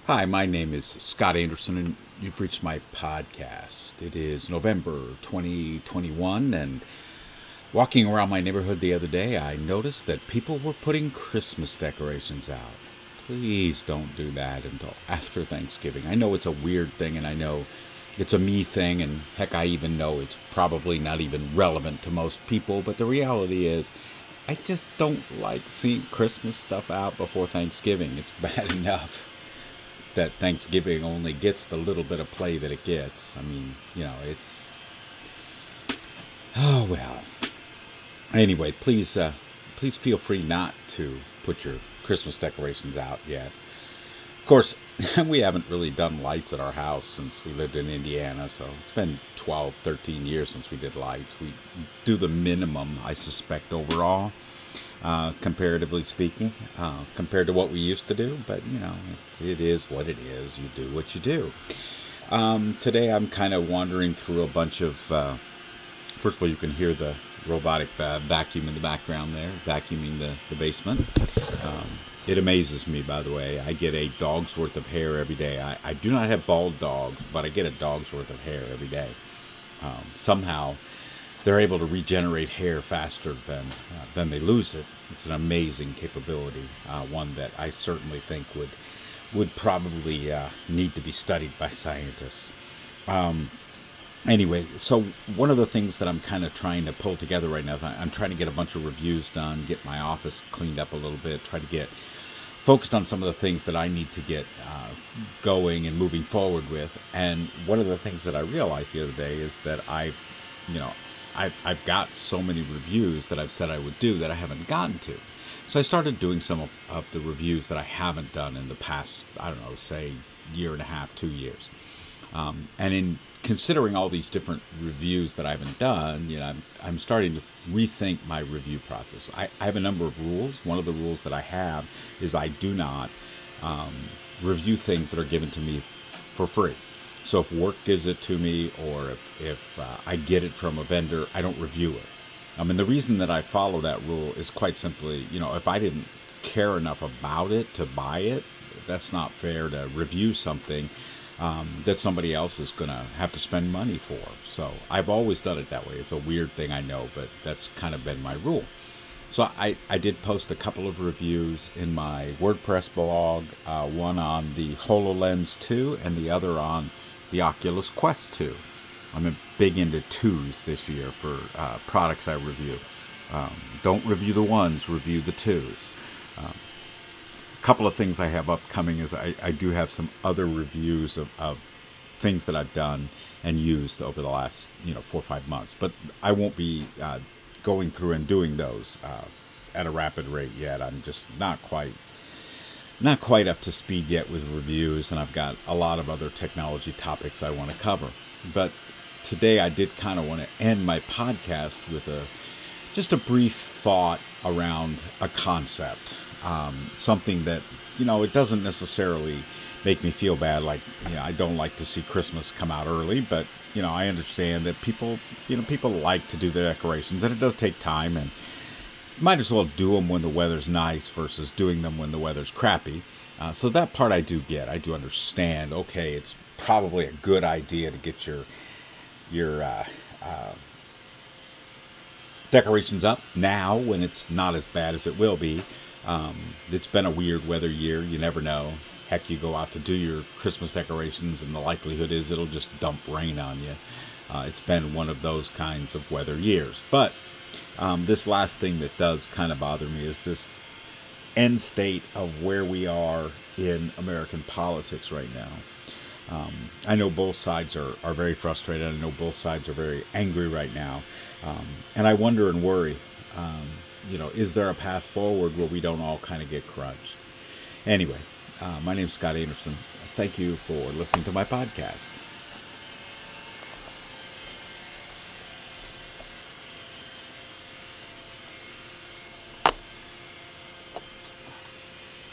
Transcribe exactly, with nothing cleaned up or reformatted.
Hi, my name is Scott Anderson, and you've reached my podcast. It is November twenty twenty-one, and walking around my neighborhood the other day, I noticed that people were putting Christmas decorations out. Please don't do that until after Thanksgiving. I know it's a weird thing, and I know it's a me thing, and heck, I even know it's probably not even relevant to most people, but the reality is, I just don't like seeing Christmas stuff out before Thanksgiving. It's bad enough that Thanksgiving only gets the little bit of play that it gets. I mean, you know, it's... Oh, well. Anyway, please, uh, please feel free not to put your Christmas decorations out yet. Of course, we haven't really done lights at our house since we lived in Indiana, so it's been twelve, thirteen years since we did lights. We do the minimum, I suspect, overall. Uh, comparatively speaking, uh, compared to what we used to do. But, you know, it, it is what it is. You do what you do. Um, today I'm kind of wandering through a bunch of, uh, first of all, you can hear the robotic uh, vacuum in the background there, vacuuming the, the basement. Um, it amazes me, by the way. I get a dog's worth of hair every day. I, I do not have bald dogs, but I get a dog's worth of hair every day. Um, somehow they're able to regenerate hair faster than uh, than they lose it. It's an amazing capability, uh, one that I certainly think would would probably uh, need to be studied by scientists. Um, anyway, so one of the things that I'm kind of trying to pull together right now, I'm trying to get a bunch of reviews done, get my office cleaned up a little bit, try to get focused on some of the things that I need to get uh, going and moving forward with. And one of the things that I realized the other day is that I, you know, I've, I've got so many reviews that I've said I would do that I haven't gotten to. So I started doing some of, of the reviews that I haven't done in the past, I don't know, say year and a half, two years. Um, and in considering all these different reviews that I haven't done, you know, I'm, I'm starting to rethink my review process. I, I have a number of rules. One of the rules that I have is I do not um, review things that are given to me for free. So if work gives it to me, or if, if uh, I get it from a vendor, I don't review it. I mean, the reason that I follow that rule is quite simply, you know, if I didn't care enough about it to buy it, that's not fair to review something um, that somebody else is going to have to spend money for. So I've always done it that way. It's a weird thing, I know, but that's kind of been my rule. So I, I did post a couple of reviews in my WordPress blog, uh, one on the HoloLens two and the other on the Oculus Quest two. I'm big into twos this year for uh, products I review. Um, don't review the ones, review the twos. Um, a couple of things I have upcoming is I, I do have some other reviews of, of things that I've done and used over the last, you know, four or five months. But I won't be uh, going through and doing those uh, at a rapid rate yet. I'm just not quite Not quite up to speed yet with reviews, and I've got a lot of other technology topics I want to cover. But today I did kind of want to end my podcast with a just a brief thought around a concept, um, something that, you know, it doesn't necessarily make me feel bad. Like, you know, I don't like to see Christmas come out early, but, you know, I understand that people, you know, people like to do their decorations, and it does take time, and might as well do them when the weather's nice versus doing them when the weather's crappy. Uh, so that part I do get. I do understand, okay, it's probably a good idea to get your your uh, uh, decorations up now when it's not as bad as it will be. Um, it's been a weird weather year. You never know. Heck, you go out to do your Christmas decorations and the likelihood is it'll just dump rain on you. Uh, it's been one of those kinds of weather years. But Um, this last thing that does kind of bother me is this end state of where we are in American politics right now. Um, I know both sides are, are very frustrated. I know both sides are very angry right now. Um, and I wonder and worry, um, you know, is there a path forward where we don't all kind of get crunched? Anyway, uh, my name's Scott Anderson. Thank you for listening to my podcast.